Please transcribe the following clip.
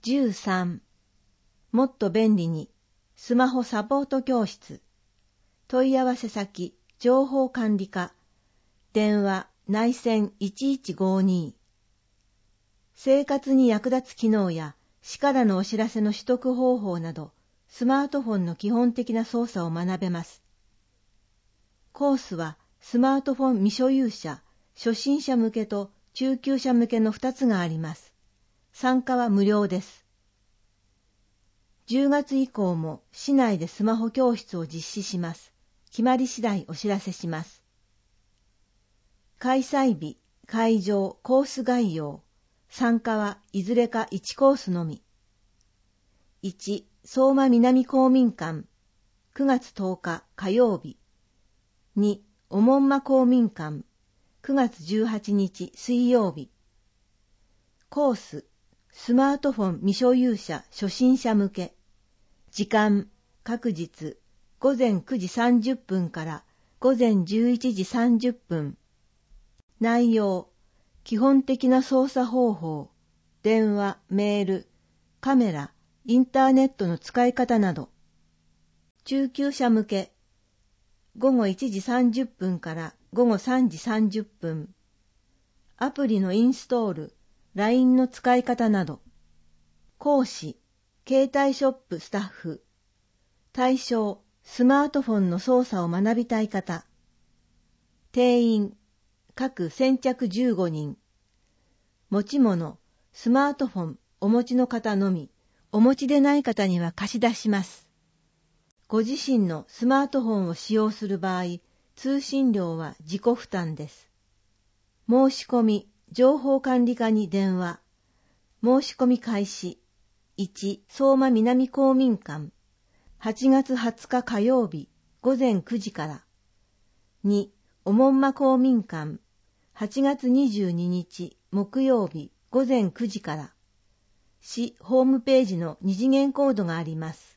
13. もっと便利にスマホサポート教室。問い合わせ先情報管理課。電話内線1152。生活に役立つ機能や市からのお知らせの取得方法など、スマートフォンの基本的な操作を学べます。コースはスマートフォン未所有者、初心者向けと中級者向けの2つがあります。参加は無料です。10月以降も市内でスマホ教室を実施します。決まり次第お知らせします。開催日、会場、コース概要。参加はいずれか1コースのみ。1、相馬南公民館、9月10日火曜日。2、おもんま公民館、9月18日水曜日。コース、スマートフォン未所有者初心者向け。時間、各日、午前9時30分から午前11時30分。内容、基本的な操作方法、電話、メール、カメラ、インターネットの使い方など。中級者向け、午後1時30分から午後3時30分。アプリのインストール、LINE の使い方など。講師、携帯ショップスタッフ。対象、スマートフォンの操作を学びたい方。定員、各先着15人。持ち物、スマートフォンお持ちの方のみ、お持ちでない方には貸し出します。ご自身のスマートフォンを使用する場合、通信料は自己負担です。申し込み、情報管理課に電話。申し込み開始。1、相馬南公民館。8月20日火曜日、午前9時から。2、おもんま公民館。8月22日、木曜日、午前9時から。市ホームページの2次元コードがあります。